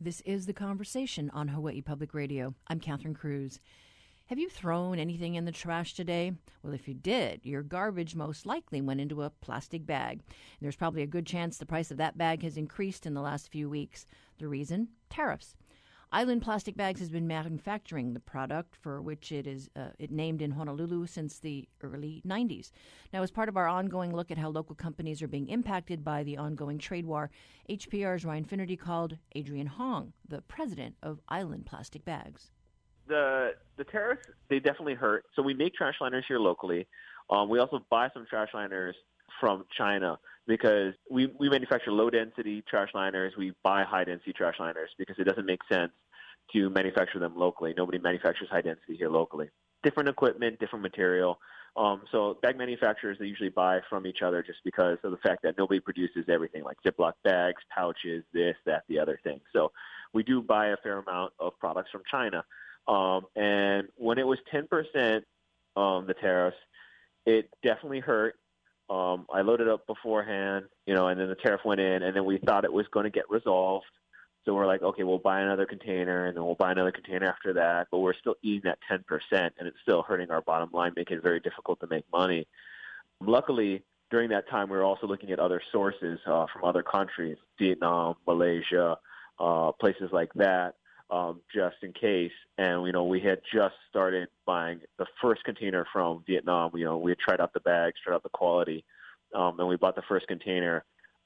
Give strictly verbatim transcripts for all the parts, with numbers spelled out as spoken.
This is The Conversation on Hawaii Public Radio. I'm Catherine Cruz. Have you thrown anything in the trash today? Well, if you did, your garbage most likely went into a plastic bag. And there's probably a good chance the price of that bag has increased in the last few weeks. The reason? Tariffs. Island Plastic Bags has been manufacturing the product for which it is uh, it named in Honolulu since the early nineties. Now, as part of our ongoing look at how local companies are being impacted by the ongoing trade war, H P R's Ryan Finnerty called Adrian Hong, the president of Island Plastic Bags. The the tariffs, they definitely hurt. So we make trash liners here locally. Um, we also buy some trash liners from China because we, we manufacture low-density trash liners. We buy high-density trash liners because it doesn't make sense to manufacture them locally. Nobody manufactures high-density here locally. Different equipment, different material. Um, so bag manufacturers, they usually buy from each other just because of the fact that nobody produces everything, like Ziploc bags, pouches, this, that, the other thing. So we do buy a fair amount of products from China. Um, and when it was ten percent, um, the tariffs, it definitely hurt. Um, I loaded up beforehand, you know, and then the tariff went in, and then we thought it was going to get resolved. So we're like, okay, we'll buy another container, and then we'll buy another container after that. But we're still eating that ten percent, and it's still hurting our bottom line, making it very difficult to make money. Luckily, during that time, we were also looking at other sources uh, from other countries, Vietnam, Malaysia, uh, places like that, um, just in case. And, you know, we had just started buying the first container from Vietnam. You know, we had tried out the bags, tried out the quality, um, and we bought the first container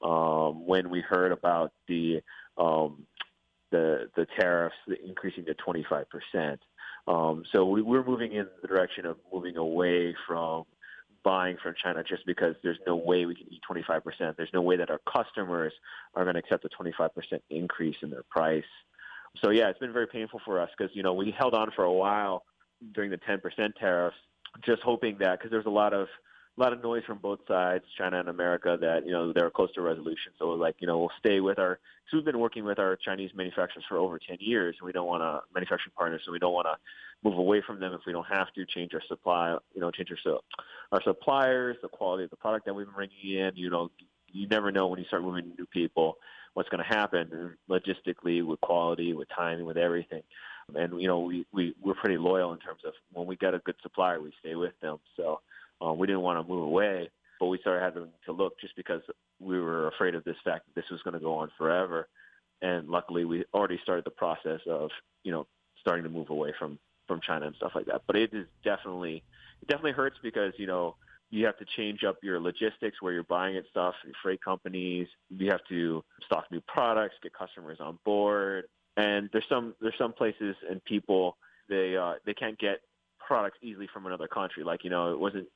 um, when we heard about the um, the the tariffs increasing to twenty-five percent. Um, so we, we're moving in the direction of moving away from buying from China just because there's no way we can eat twenty-five percent. There's no way that our customers are going to accept a twenty-five percent increase in their price. So, yeah, it's been very painful for us because, you know, we held on for a while during the ten percent tariffs, just hoping that, because there's a lot of a lot of noise from both sides, China and America, that, you know, they're close to resolution. So, we're like, you know, we'll stay with our – so we've been working with our Chinese manufacturers for over ten years, and we don't want to – manufacturing partners, so we don't want to move away from them if we don't have to, change our supply, you know, change our, our suppliers, the quality of the product that we've been bringing in. You know, you never know when you start moving new people what's going to happen logistically, with quality, with timing, with everything. And, you know, we, we, we're pretty loyal in terms of when we get a good supplier, we stay with them. So um, we didn't want to move away, but we started having to look just because we were afraid of this fact that this was going to go on forever. And luckily, we already started the process of, you know, starting to move away from, from China and stuff like that. But it is definitely, it definitely hurts because, you know, you have to change up your logistics where you're buying it stuff, your freight companies. You have to stock new products, get customers on board. And there's some there's some places and people, they uh, they can't get products easily from another country. Like, you know, it wasn't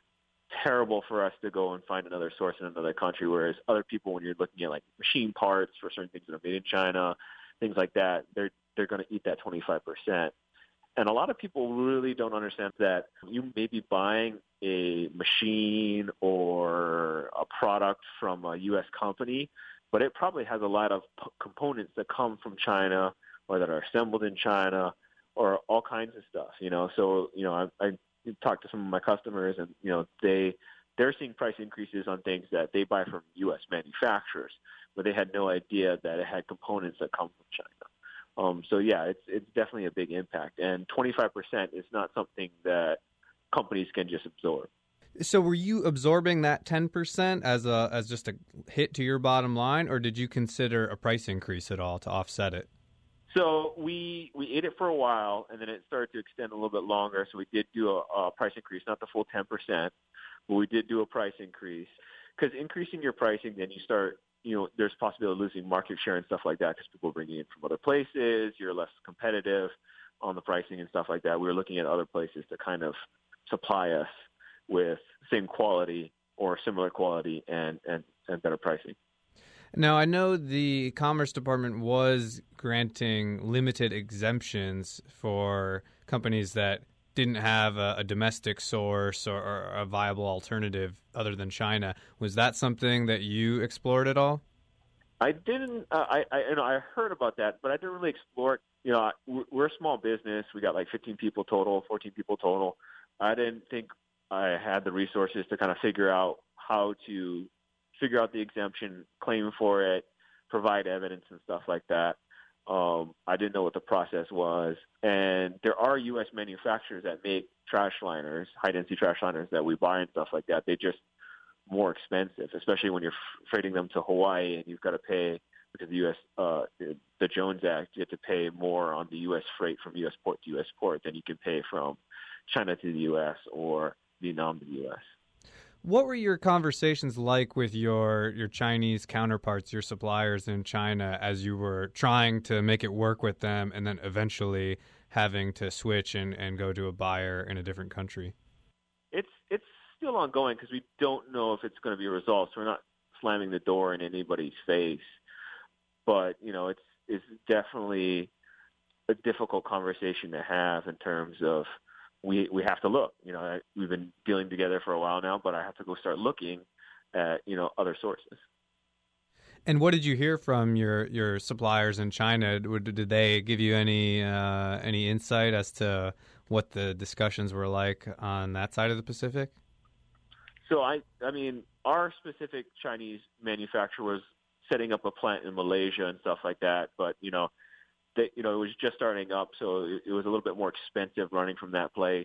terrible for us to go and find another source in another country, whereas other people, when you're looking at like machine parts for certain things that are made in China, things like that, they're they're going to eat that twenty-five percent. And a lot of people really don't understand that you may be buying a machine or a product from a U S company, but it probably has a lot of p- components that come from China or that are assembled in China or all kinds of stuff, you know. So, you know, I, I talked to some of my customers and, you know, they, they're seeing price increases on things that they buy from U S manufacturers, but they had no idea that it had components that come from China. Um, so, yeah, it's it's definitely a big impact. And twenty-five percent is not something that companies can just absorb. So were you absorbing that ten percent as a as just a hit to your bottom line, or did you consider a price increase at all to offset it? So we we ate it for a while, and then it started to extend a little bit longer. So we did do a, a price increase, not the full ten percent, but we did do a price increase. Because increasing your pricing, then you start, you know, there's possibility of losing market share and stuff like that because people are bringing in from other places. You're less competitive on the pricing and stuff like that. We were looking at other places to kind of supply us with same quality or similar quality and, and, and better pricing. Now, I know the Commerce Department was granting limited exemptions for companies that didn't have a, a domestic source or, or a viable alternative other than China. Was that something that you explored at all? I didn't. Uh, I, I you know I heard about that, but I didn't really explore it. You know, we're a small business. We got like fifteen people total, fourteen people total. I didn't think I had the resources to kind of figure out how to figure out the exemption, claim for it, provide evidence and stuff like that. Um, I didn't know what the process was. And there are U S manufacturers that make trash liners, high-density trash liners that we buy and stuff like that. They just more expensive, especially when you're freighting them to Hawaii and you've got to pay, because the U S, uh, the Jones Act, you have to pay more on the U S freight from U S port to U S port than you can pay from China to the U S or Vietnam to the U S. What were your conversations like with your, your Chinese counterparts, your suppliers in China, as you were trying to make it work with them and then eventually having to switch and, and go to a buyer in a different country? It's it's still ongoing because we don't know if it's going to be resolved. So we're not slamming the door in anybody's face. But, you know, it's it's definitely a difficult conversation to have in terms of we we have to look. You know, I, we've been dealing together for a while now, but I have to go start looking at, you know, other sources. And what did you hear from your, your suppliers in China? Did they give you any uh, any insight as to what the discussions were like on that side of the Pacific? So I I mean, our specific Chinese manufacturer was setting up a plant in Malaysia and stuff like that, but you know. That, you know, it was just starting up, so it, it was a little bit more expensive running from that place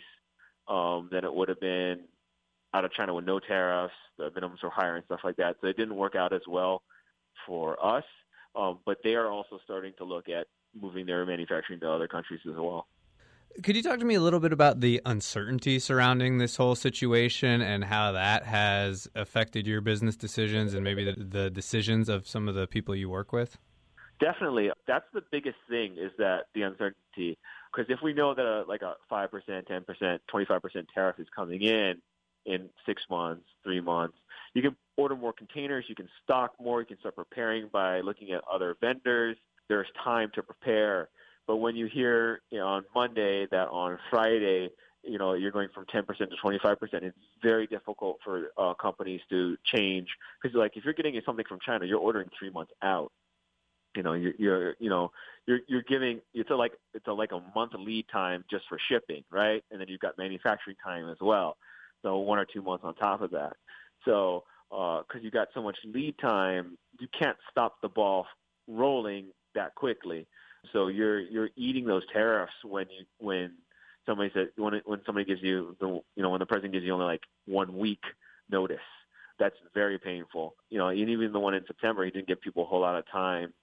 um, than it would have been out of China with no tariffs. The minimums were higher and stuff like that. So it didn't work out as well for us. Um, but they are also starting to look at moving their manufacturing to other countries as well. Could you talk to me a little bit about the uncertainty surrounding this whole situation and how that has affected your business decisions and maybe the, the decisions of some of the people you work with? Definitely. That's the biggest thing, is that the uncertainty. Because if we know that a, like a five percent, ten percent, twenty-five percent tariff is coming in in six months, three months, you can order more containers, you can stock more, you can start preparing by looking at other vendors. There's time to prepare. But when you hear, you know, on Monday that on Friday, you know, you're going from ten percent to twenty-five percent, it's very difficult for uh, companies to change. Because, like, if you're getting something from China, you're ordering three months out. You know, you're, you're, you know, you're, you're giving, it's a, like, it's a, like a month lead time just for shipping, right? And then you've got manufacturing time as well. So one or two months on top of that. So, uh, cause you got so much lead time, you can't stop the ball rolling that quickly. So you're, you're eating those tariffs when you, when somebody says, when, it, when somebody gives you the, you know, when the president gives you only like one week notice, that's very painful. You know, and even the one in September, he didn't give people a whole lot of time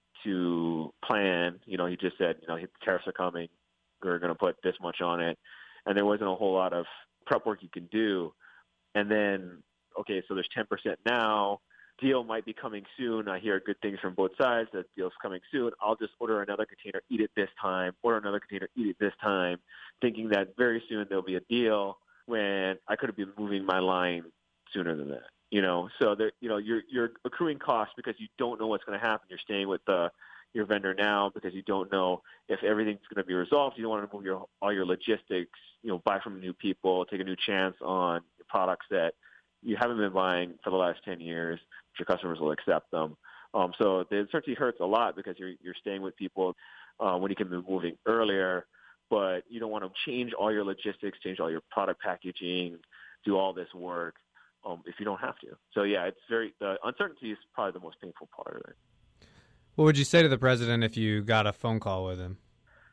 to plan. You know, he just said, you know, the tariffs are coming, we're going to put this much on it. And there wasn't a whole lot of prep work you can do. And then, okay, so there's ten percent now. Deal might be coming soon. I hear good things from both sides. The deal's coming soon. I'll just order another container, eat it this time, order another container, eat it this time, thinking that very soon there'll be a deal when I could have been moving my line sooner than that. You know, so there, you know, you're you're accruing costs because you don't know what's going to happen. You're staying with the, your vendor now because you don't know if everything's going to be resolved. You don't want to move your all your logistics. You know, buy from new people, take a new chance on products that you haven't been buying for the last ten years. Your customers will accept them. Um, so the uncertainty hurts a lot because you're you're staying with people uh, when you can be moving earlier, but you don't want to change all your logistics, change all your product packaging, do all this work. Um, if you don't have to. So, yeah, it's very, the uncertainty is probably the most painful part of it. What would you say to the president if you got a phone call with him?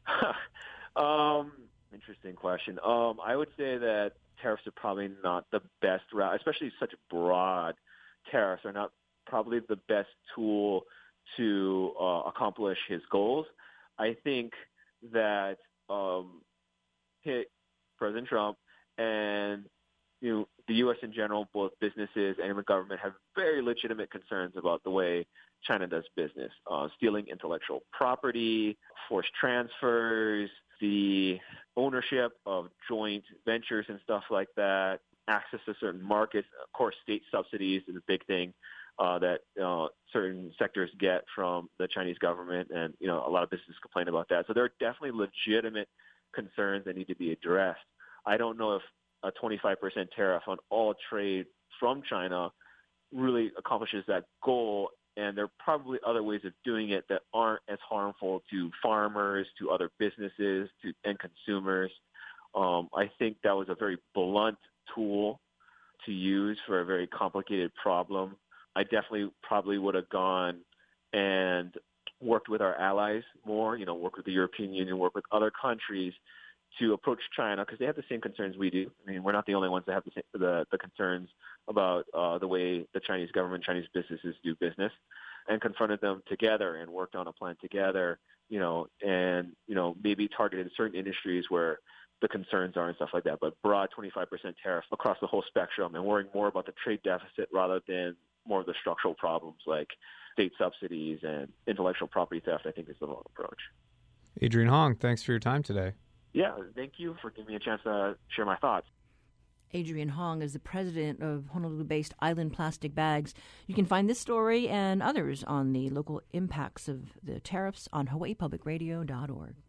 um, interesting question. Um, I would say that tariffs are probably not the best route, especially such broad tariffs are not probably the best tool to uh, accomplish his goals. I think that um, hit President Trump and you know, the U S in general, both businesses and the government have very legitimate concerns about the way China does business, uh, stealing intellectual property, forced transfers, the ownership of joint ventures and stuff like that, access to certain markets. Of course, state subsidies is a big thing uh, that uh, certain sectors get from the Chinese government, and you know a lot of businesses complain about that. So there are definitely legitimate concerns that need to be addressed. I don't know if a twenty-five percent tariff on all trade from China really accomplishes that goal. And there are probably other ways of doing it that aren't as harmful to farmers, to other businesses, to and consumers. Um, I think that was a very blunt tool to use for a very complicated problem. I definitely probably would have gone and worked with our allies more, you know, work with the European Union, work with other countries to approach China because they have the same concerns we do. I mean, we're not the only ones that have the same, the, the concerns about uh, the way the Chinese government, Chinese businesses do business, and confronted them together and worked on a plan together, you know, and, you know, maybe targeted certain industries where the concerns are and stuff like that, but broad twenty-five percent tariff across the whole spectrum and worrying more about the trade deficit rather than more of the structural problems like state subsidies and intellectual property theft, I think is the wrong approach. Adrian Hong, thanks for your time today. Yeah, thank you for giving me a chance to share my thoughts. Adrian Hong is the president of Honolulu-based Island Plastic Bags. You can find this story and others on the local impacts of the tariffs on Hawaii Public Radio dot org.